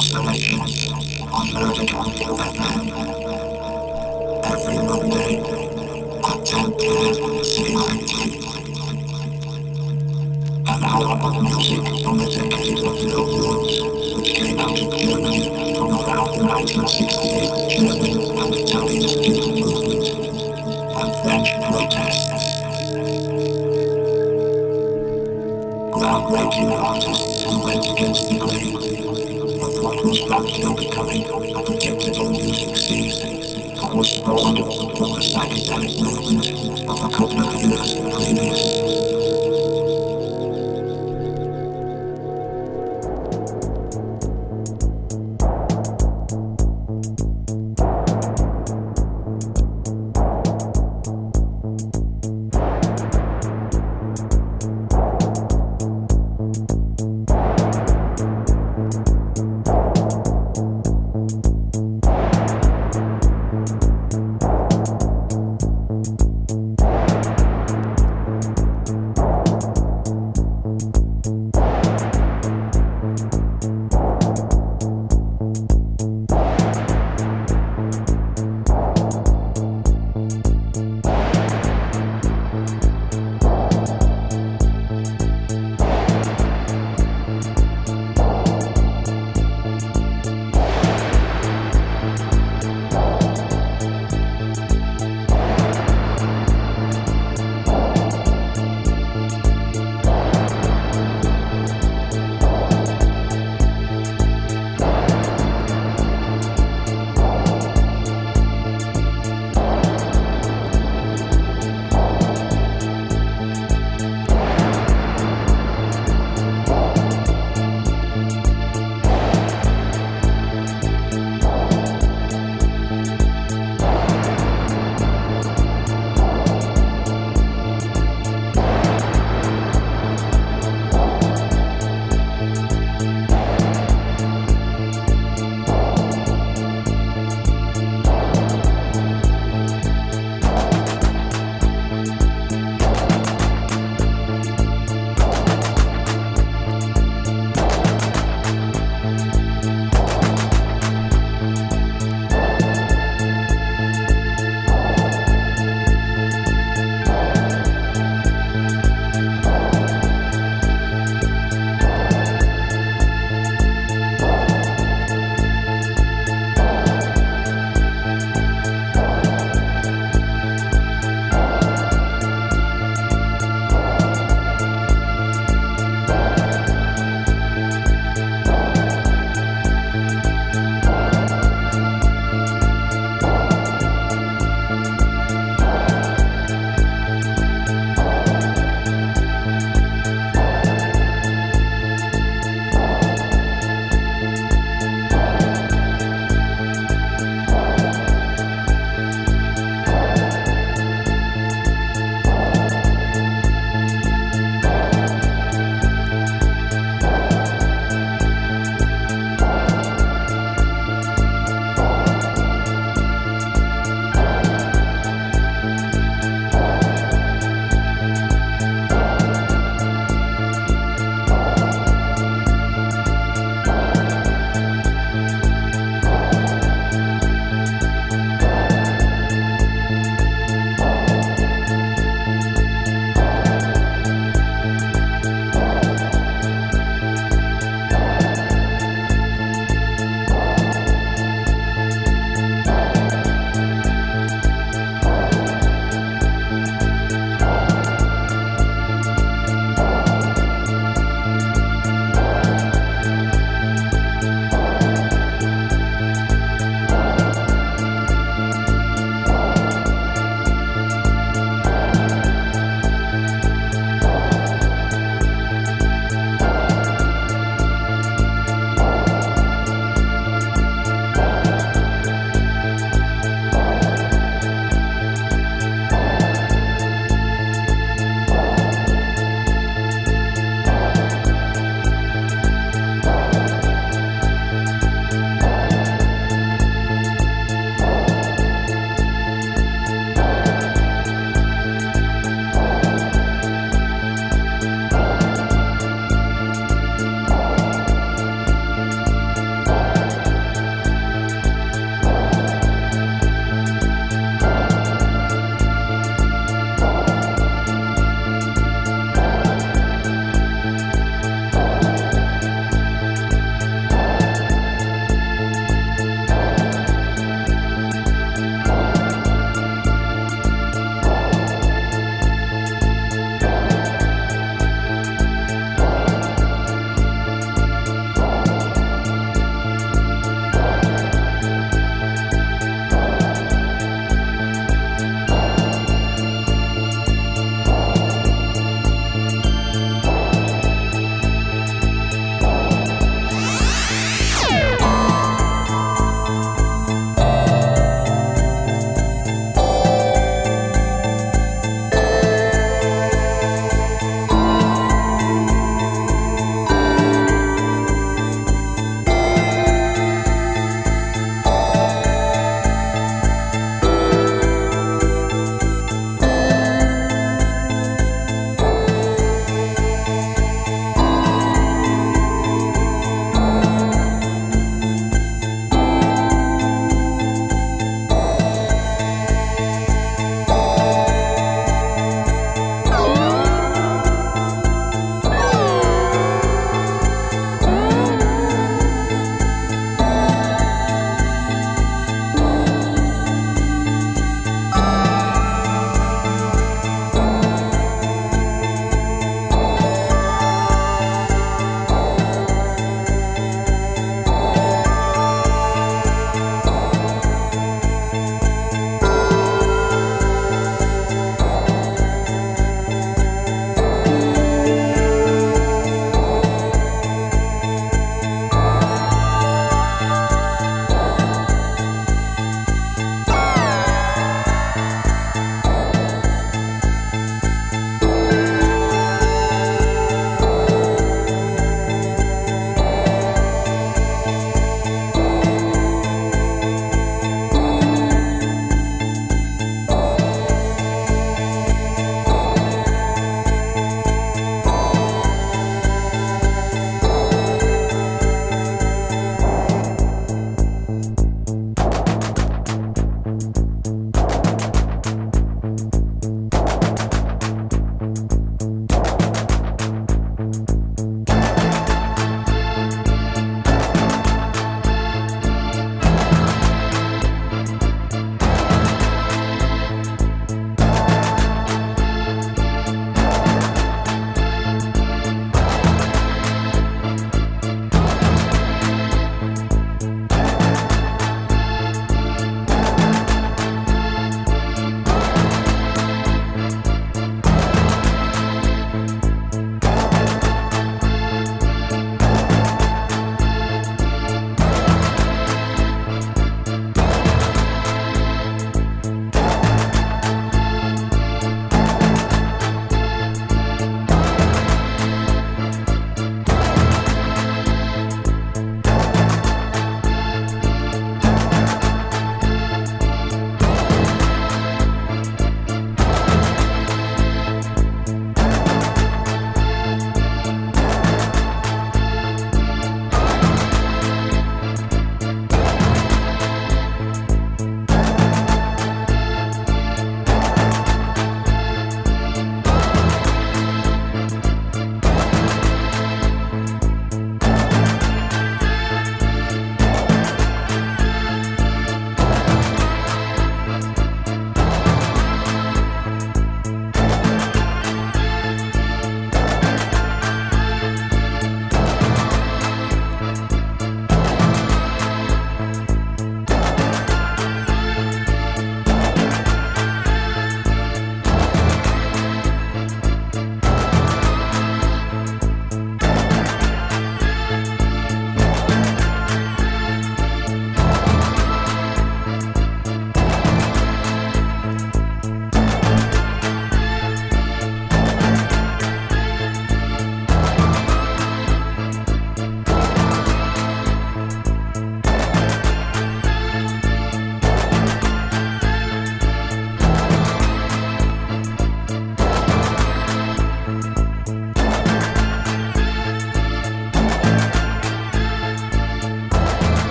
Constellation on Vertical FM every Monday at 10 p.m. CIT. An hour of music from the decade of No Rules, which came out of Germany from around the 1968 German and Italian student movement and French protests. Groundbreaking artists who went against the grain of what was rapidly becoming a predictable music scene that was spawned from the psychedelic movement of a couple of years previous.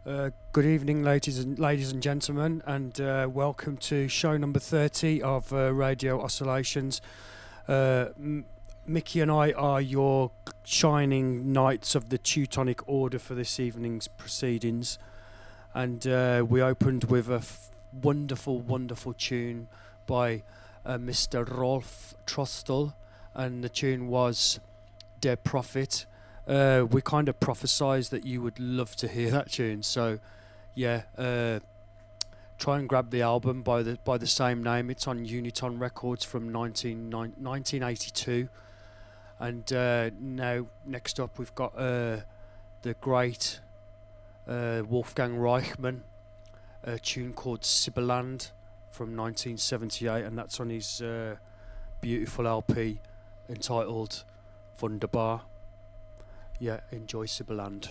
Good evening, ladies and gentlemen, and welcome to show number 30 of Radio Oscillations. Mickey and I are your shining knights of the Teutonic Order for this evening's proceedings, and we opened with a wonderful, wonderful tune by Mr. Rolf Trostel, and the tune was Der Prophet. We kind of prophesized that you would love to hear that tune, so yeah, try and grab the album by the same name. It's on Uniton Records from 1982. And now next up we've got the great Wolfgang Reichmann, a tune called Sibyland from 1978, and that's on his beautiful LP entitled Wunderbar. Yeah, enjoy Sibyland.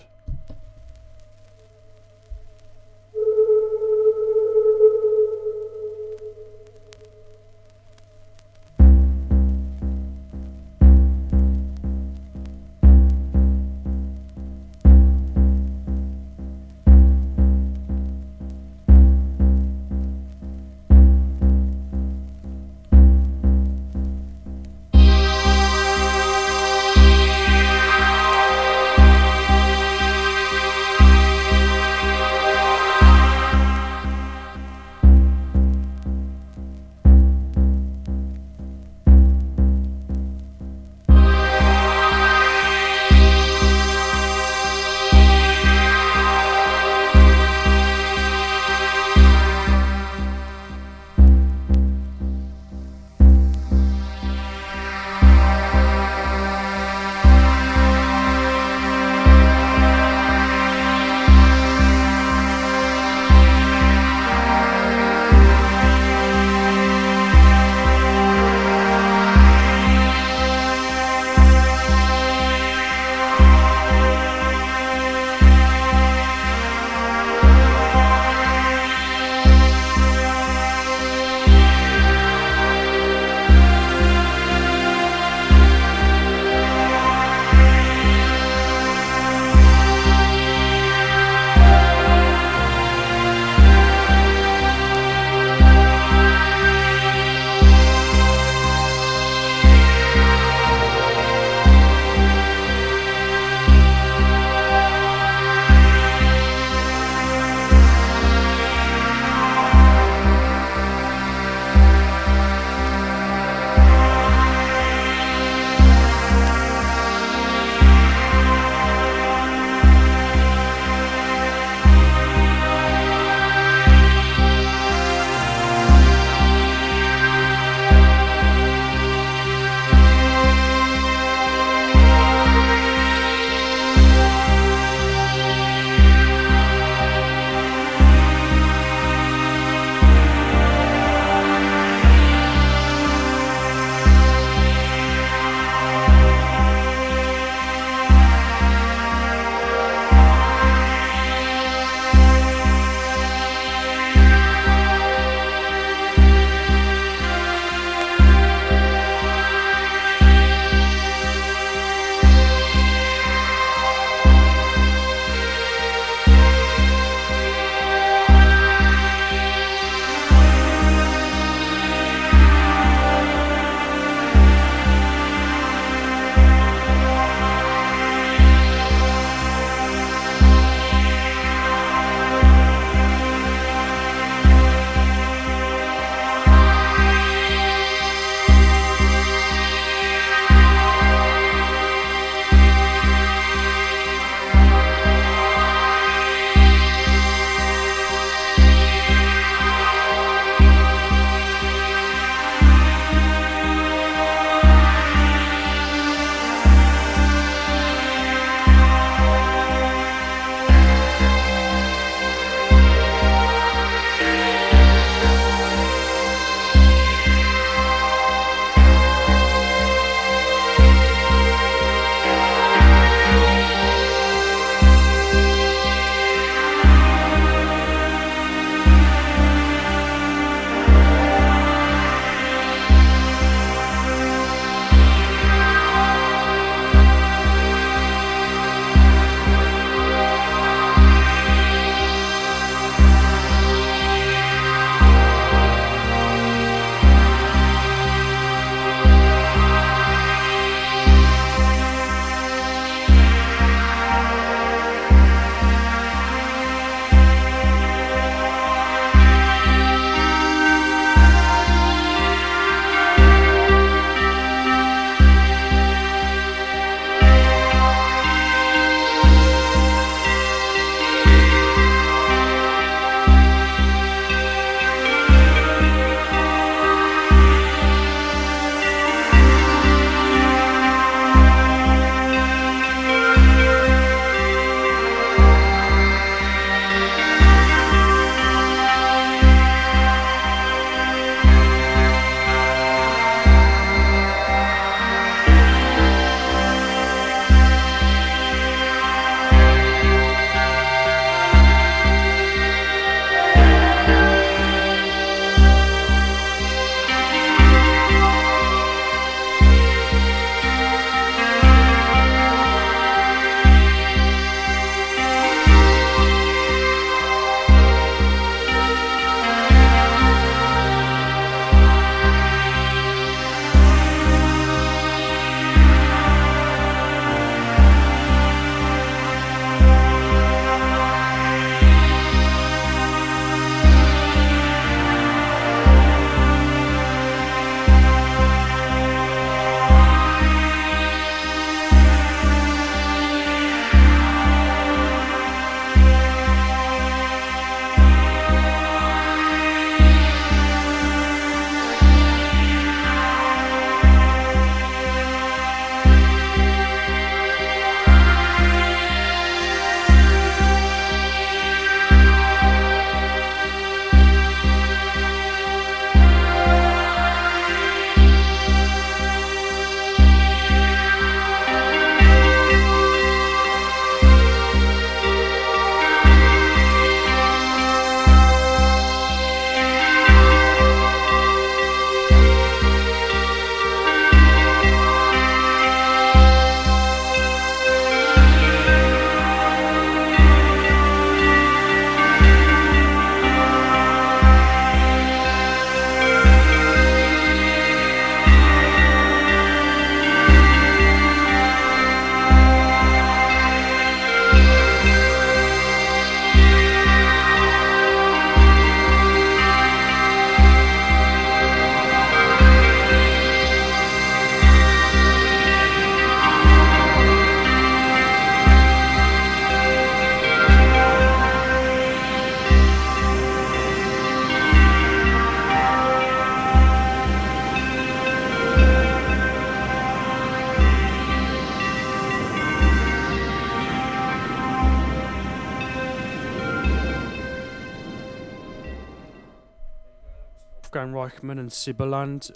Wolfgang Reichmann and Sibberland.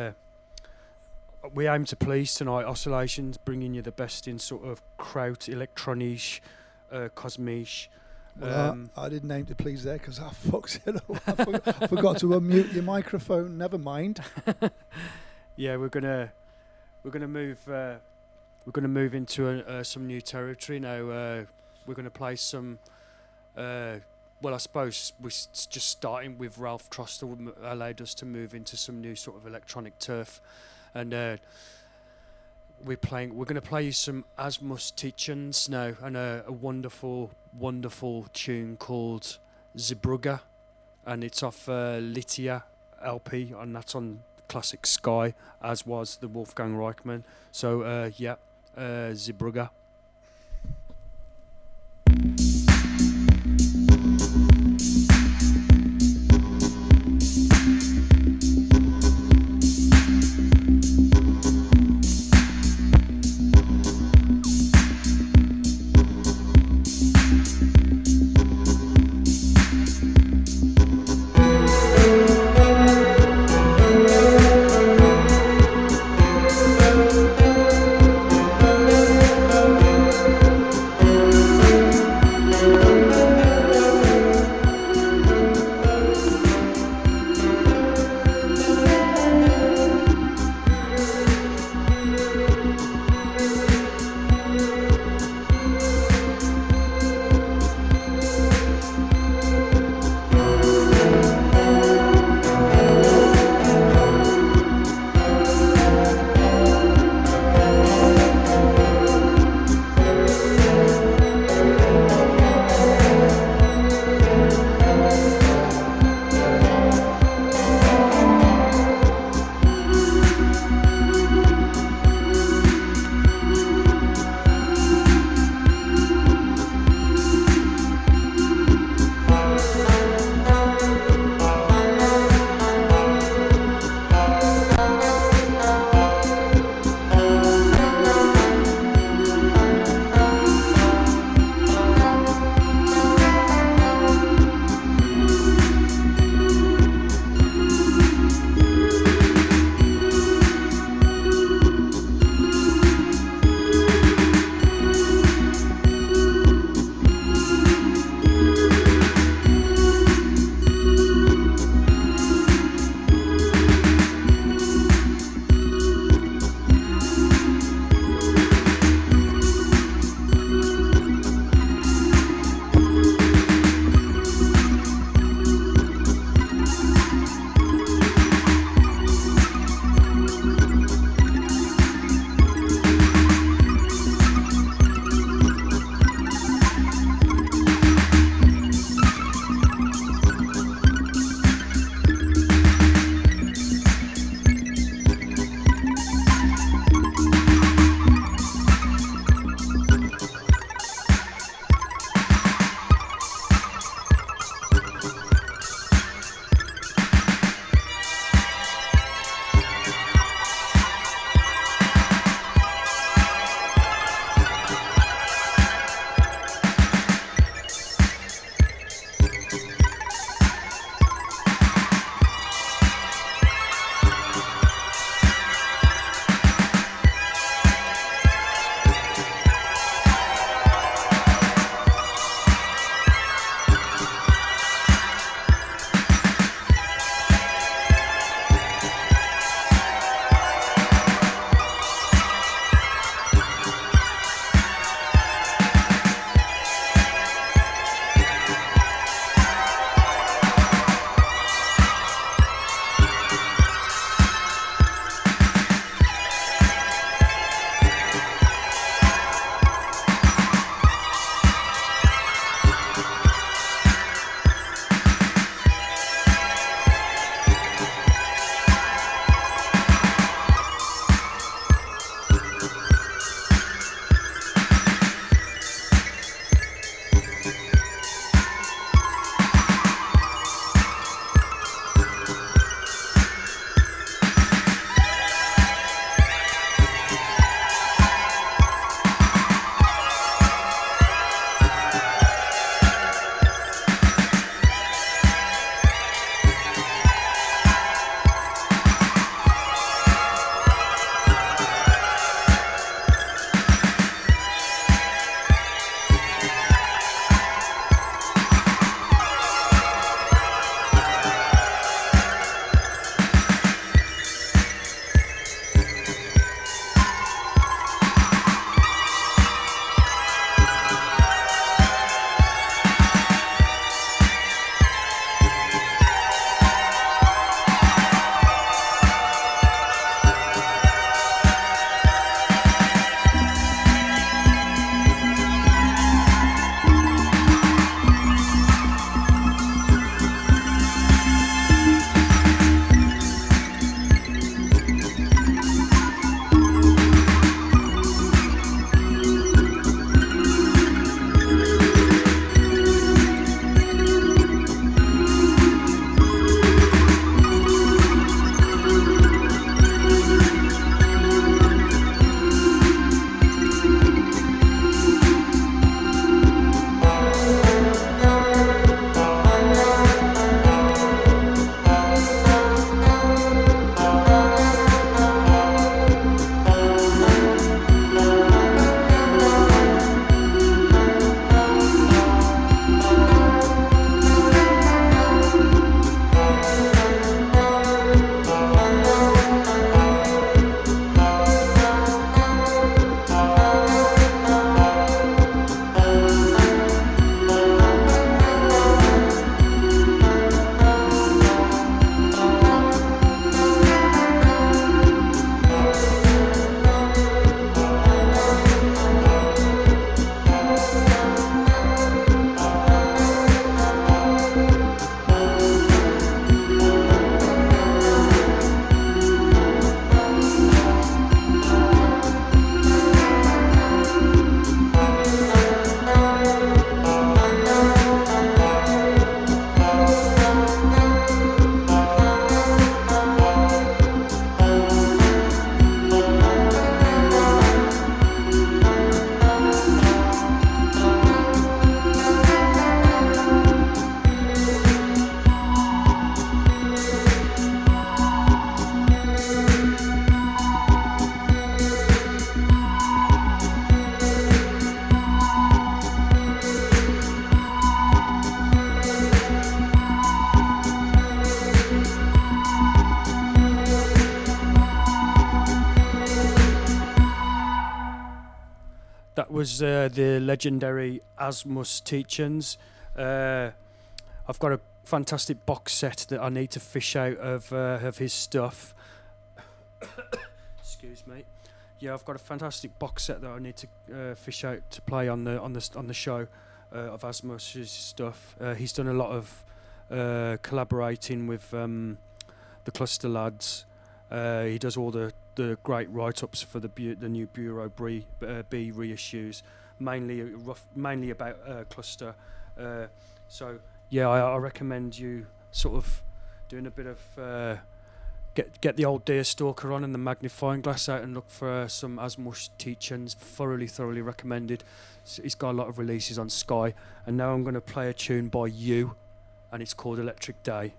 We aim to please tonight, Oscillations, bringing you the best in sort of kraut, electronic, cosmic. Well, I didn't aim to please there because I fucked it up. I forgot to unmute your microphone. Never mind. Yeah, we're gonna move into some new territory now. We're gonna play some. Well, I suppose we're just starting with Ralph Trostel allowed us to move into some new sort of electronic turf, and we're going to play you some Asmus Tietjens now, and a wonderful, wonderful tune called Zeebrugge, and it's off Litia LP, and that's on Classic Sky, as was the Wolfgang Reichmann. So Zeebrugge. was the legendary Asmus Teachings. I've got a fantastic box set that I need to fish out of his stuff. Excuse me. Yeah, I've got a fantastic box set that I need to fish out to play on the show of Asmus's stuff. He's done a lot of collaborating with the Cluster lads. He does all the great write-ups for the new Bureau B reissues, mainly about Cluster. So yeah, I recommend you sort of doing a bit of get the old Deerstalker on and the magnifying glass out and look for some Asmus Teachings. Thoroughly recommended. He's got a lot of releases on Sky, and now I'm going to play a tune by You, and it's called Electric Day.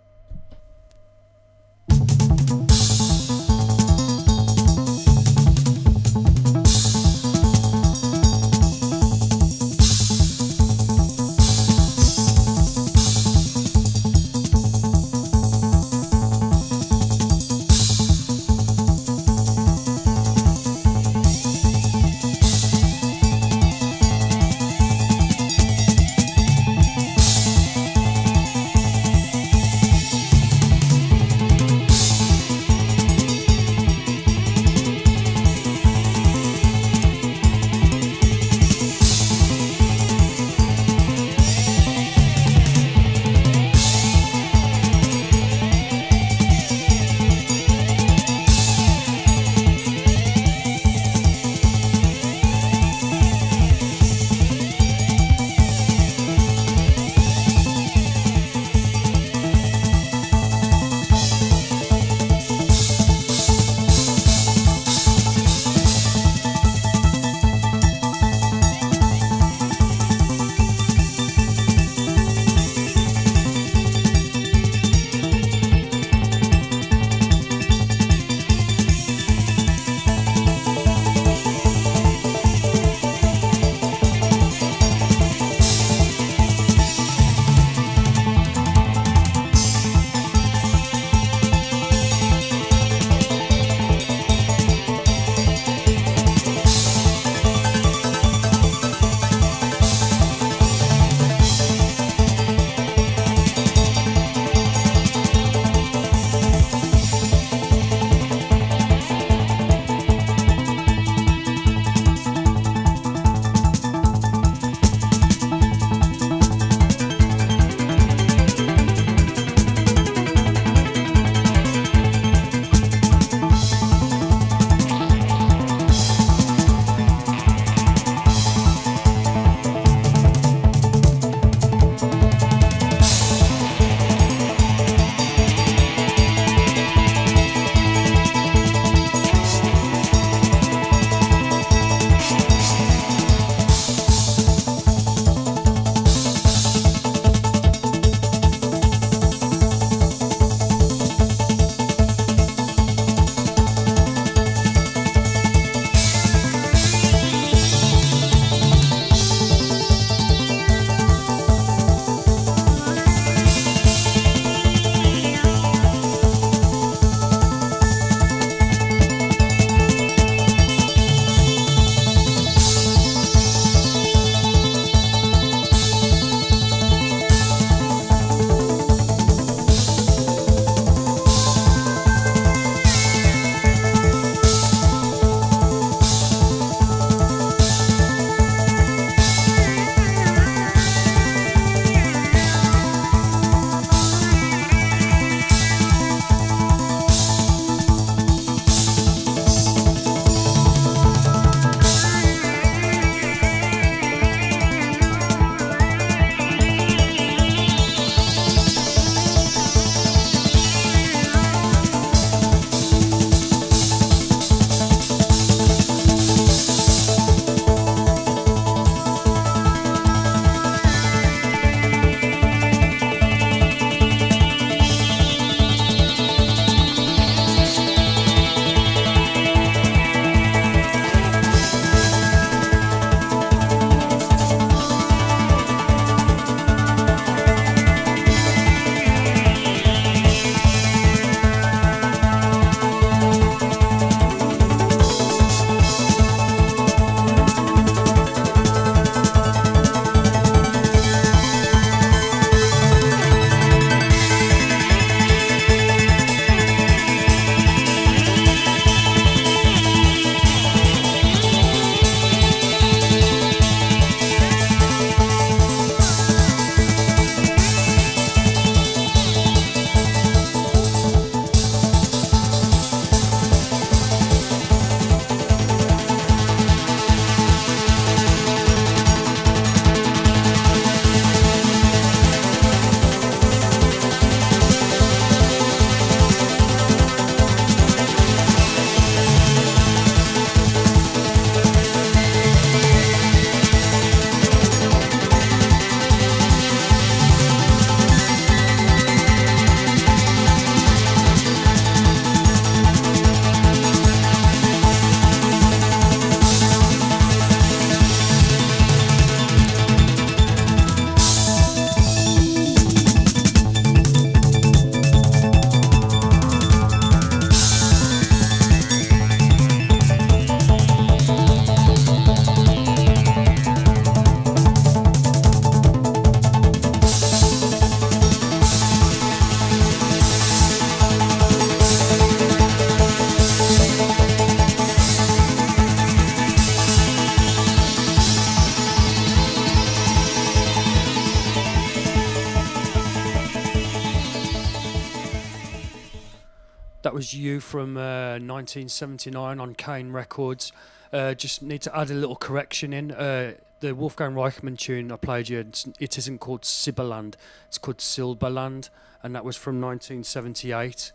That was You from 1979 on Kane Records. Just need to add a little correction in. The Wolfgang Reichmann tune I played you, it isn't called Sibberland, it's called Silberland, and that was from 1978.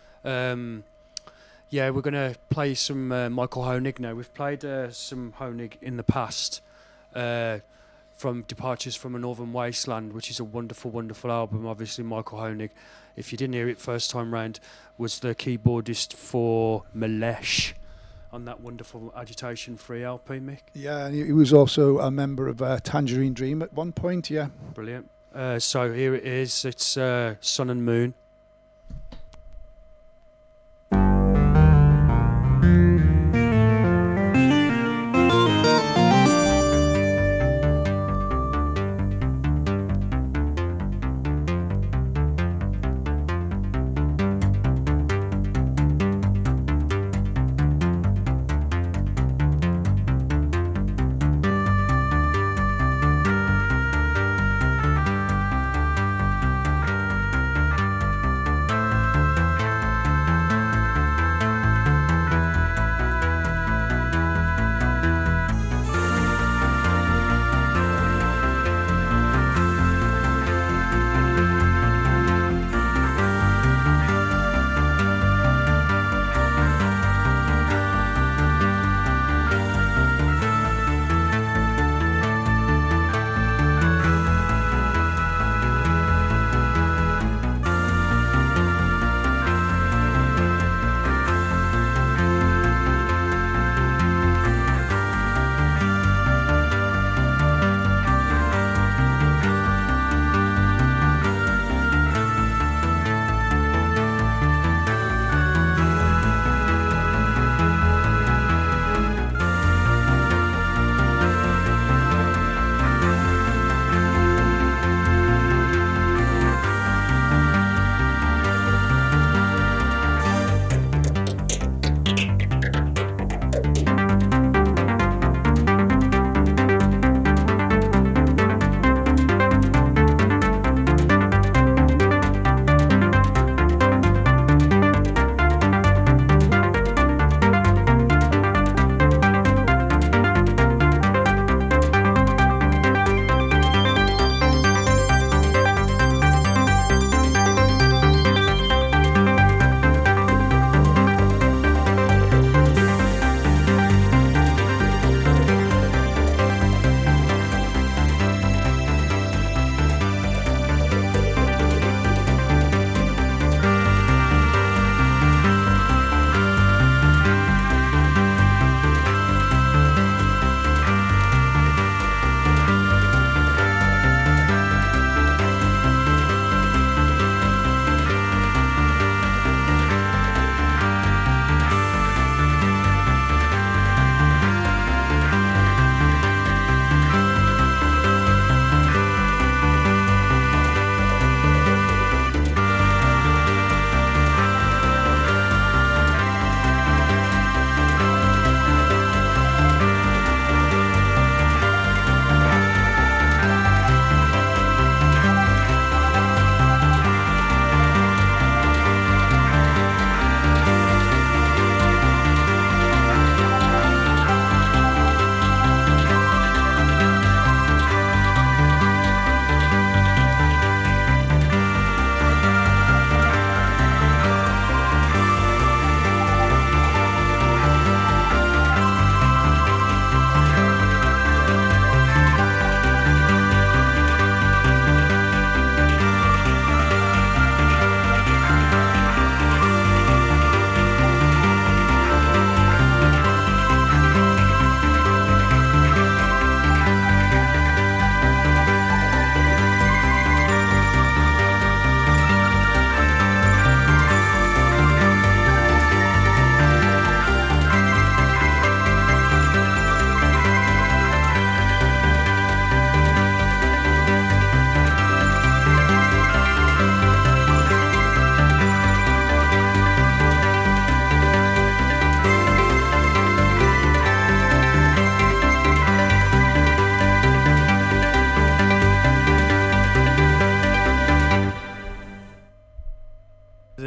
Yeah, we're going to play some Michael Hoenig now. We've played some Hoenig in the past, from Departures from a Northern Wasteland, which is a wonderful, wonderful album. Obviously, Michael Hoenig, if you didn't hear it first time round, was the keyboardist for Malesh on that wonderful Agitation Free LP, Mick. Yeah, and he was also a member of Tangerine Dream at one point, yeah. Brilliant. So here it is. It's Sun and Moon.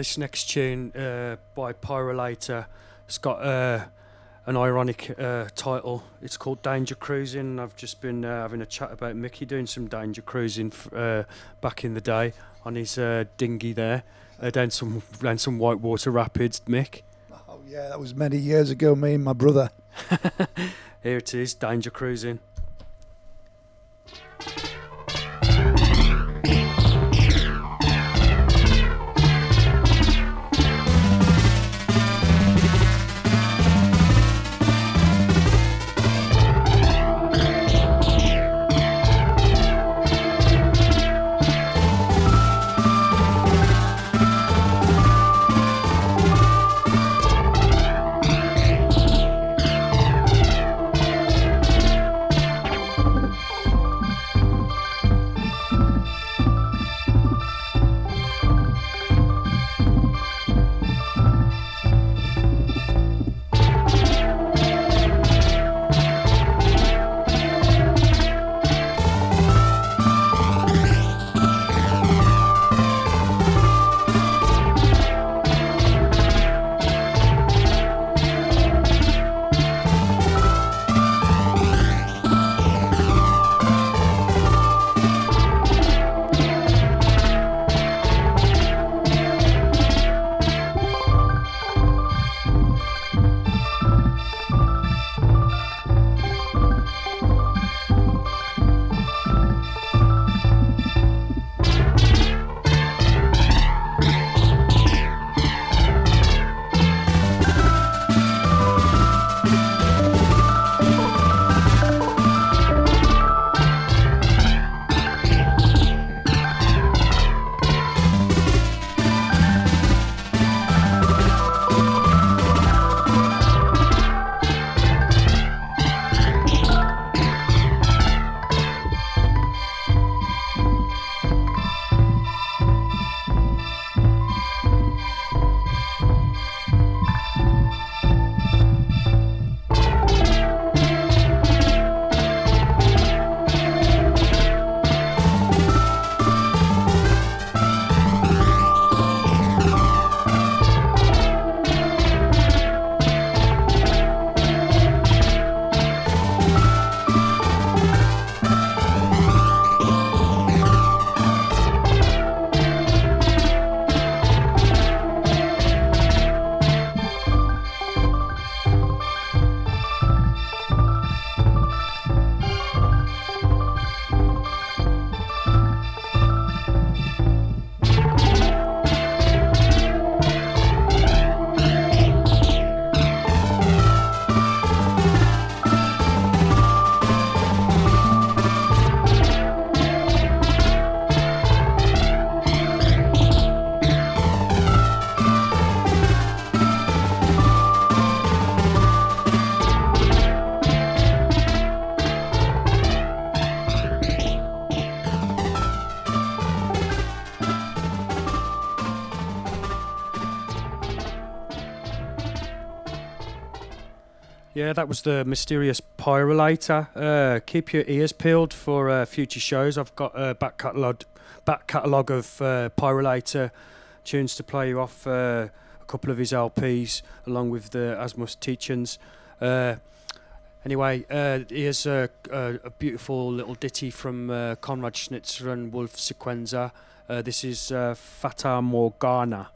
this next tune by Pyrolator. It's got an ironic title. It's called Danger Cruising. I've just been having a chat about Mickey doing some danger cruising back in the day on his dinghy there down some whitewater rapids, Mick. Oh yeah, that was many years ago, me and my brother. Here it is, Danger Cruising. Yeah, that was the mysterious Pyrolator. Keep your ears peeled for future shows. I've got a back catalogue of Pyrolator tunes to play you off, a couple of his LPs, along with the Asmus teachings. Anyway, here's a beautiful little ditty from Konrad Schnitzer and Wolf Sequenza. This is Fata Morgana.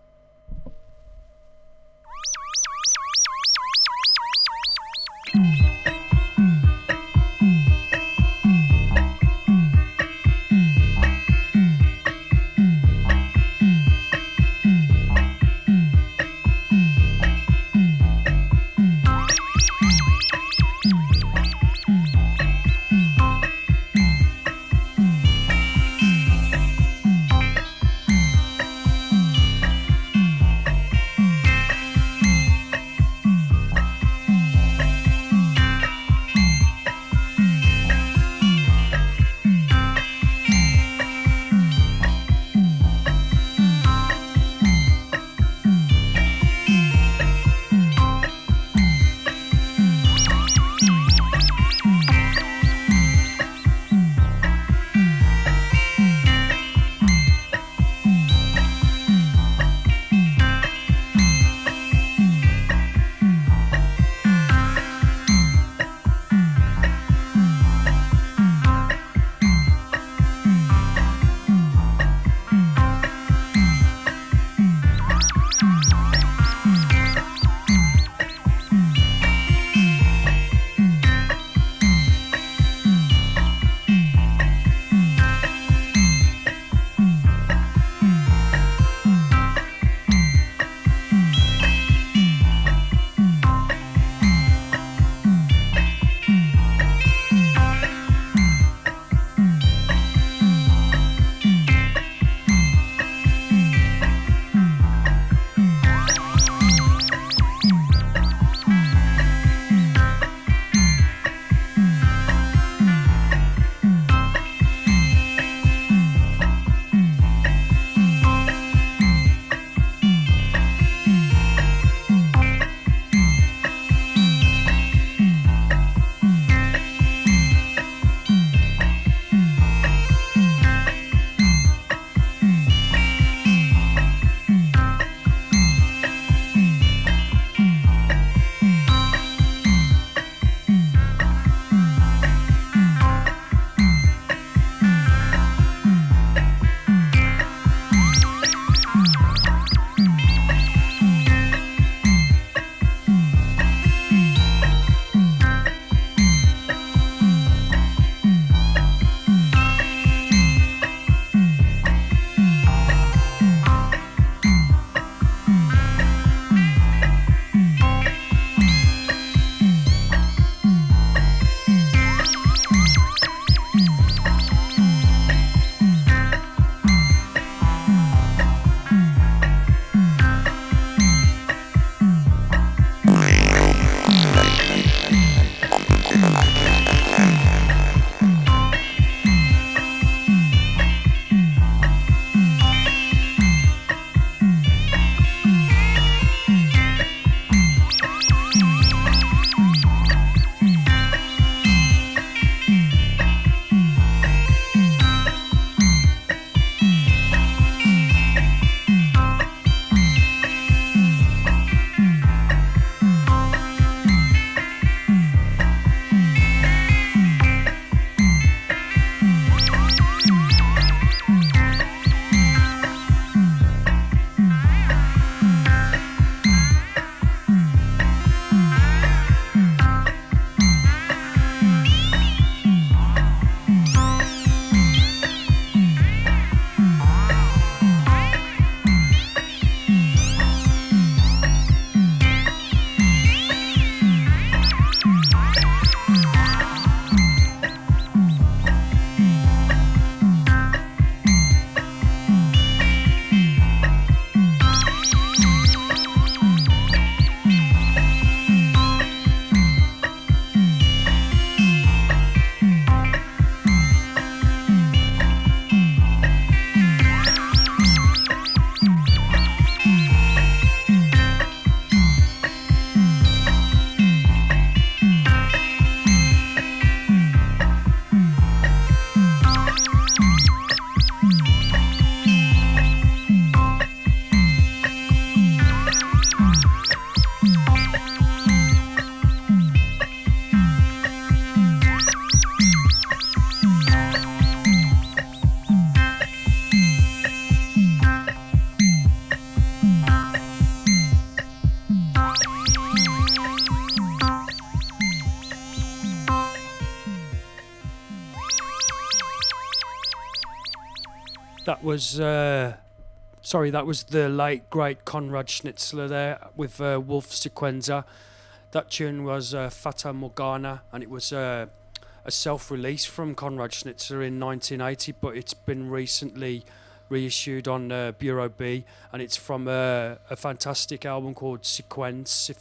That was that was the late great Konrad Schnitzler there with Wolf Sequenza. That tune was Fata Morgana, and it was a self-release from Konrad Schnitzler in 1980, but it's been recently reissued on Bureau B, and it's from a fantastic album called Sequence.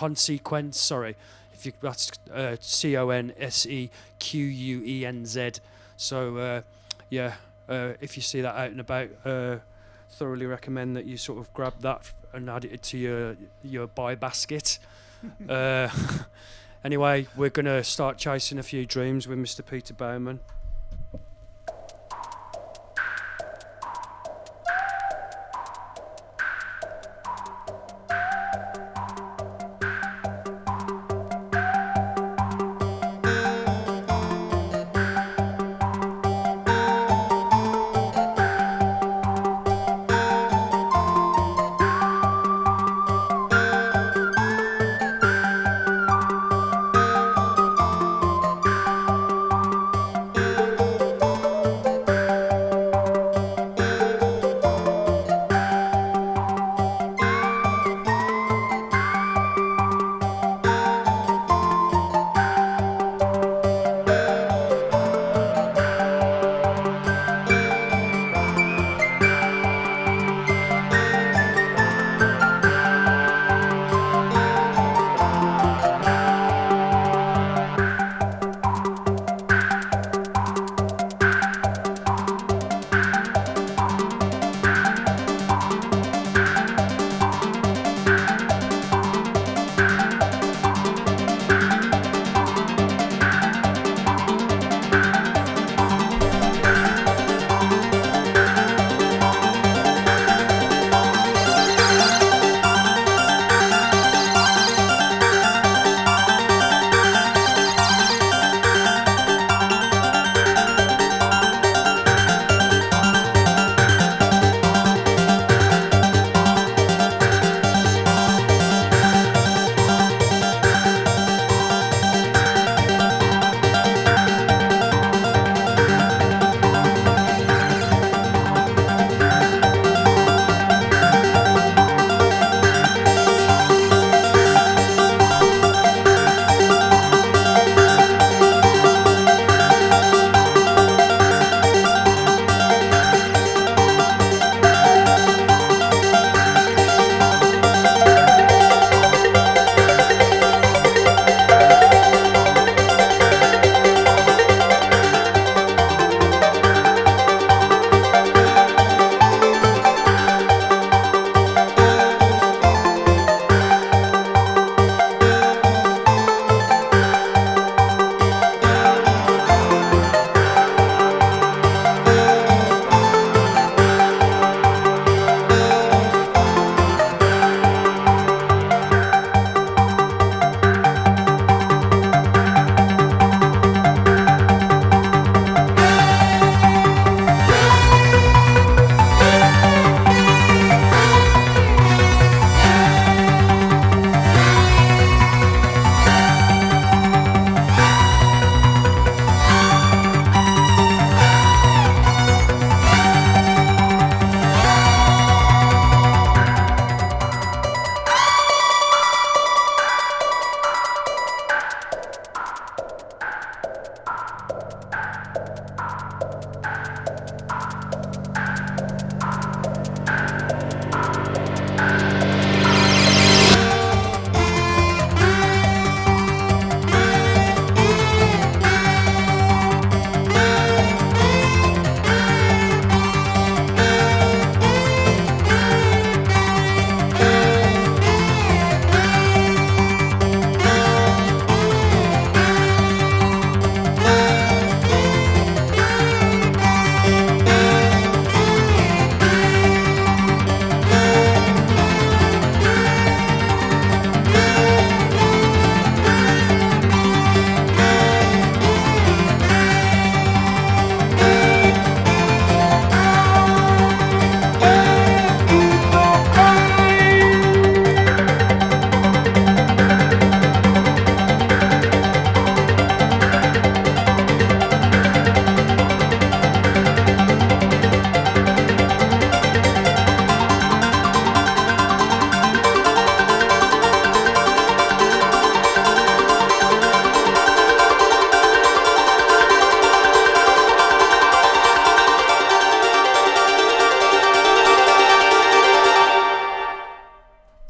That's Consequenz. So if you see that out and about, thoroughly recommend that you sort of grab that and add it to your buy basket. Anyway, we're going to start chasing a few dreams with Mr. Peter Baumann.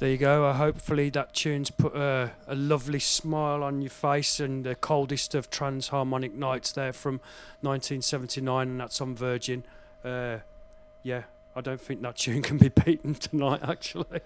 There you go. Hopefully that tune's put a lovely smile on your face, and the coldest of trans harmonic nights there from 1979, and that's on Virgin. Yeah, I don't think that tune can be beaten tonight, actually.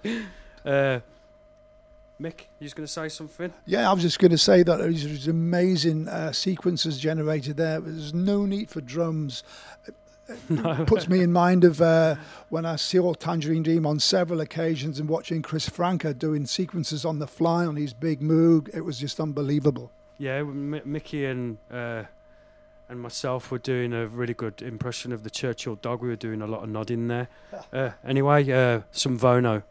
Mick, you was going to say something? Yeah, I was just going to say that there's amazing sequences generated there. There's no need for drums. No. Puts me in mind of when I saw Tangerine Dream on several occasions and watching Chris Franca doing sequences on the fly on his big Moog. It was just unbelievable. Yeah, Mickey and myself were doing a really good impression of the Churchill dog. We were doing a lot of nodding there. Anyway, some Vono.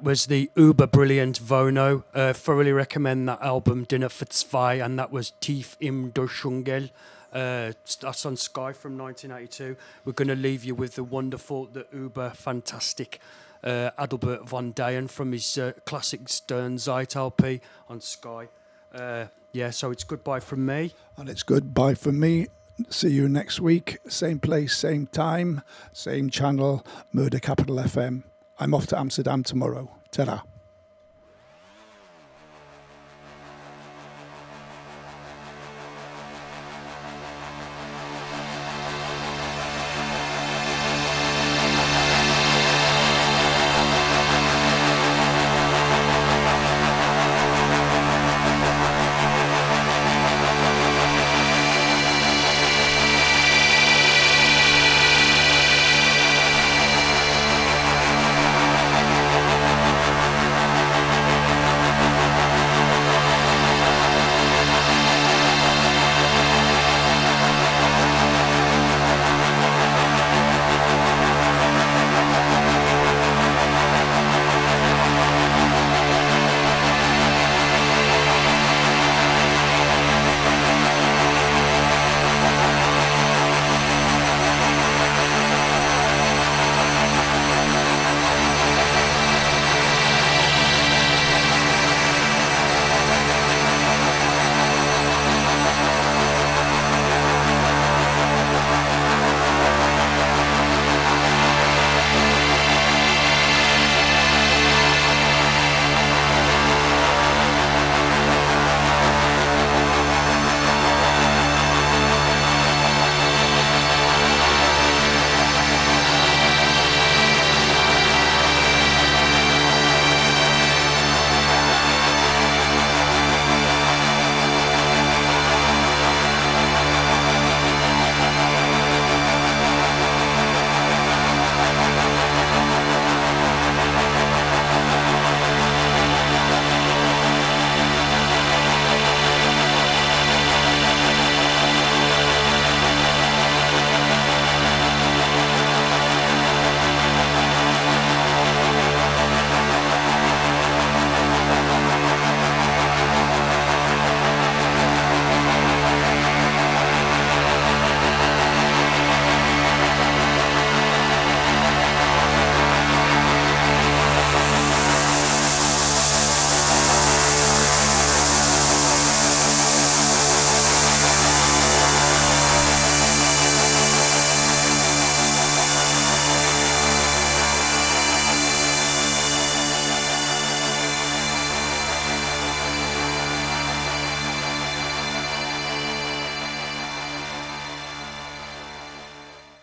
was the uber brilliant Vono. Thoroughly recommend that album, Dinner for Zwei, and that was Tief im Dschungel. That's on Sky from 1982. We're going to leave you with the uber fantastic Adalbert von Dayen from his classic Sternzeit LP on Sky. So it's goodbye from me. And it's goodbye from me. See you next week. Same place, same time, same channel, Murder Capital FM. I'm off to Amsterdam tomorrow. Ta-ra.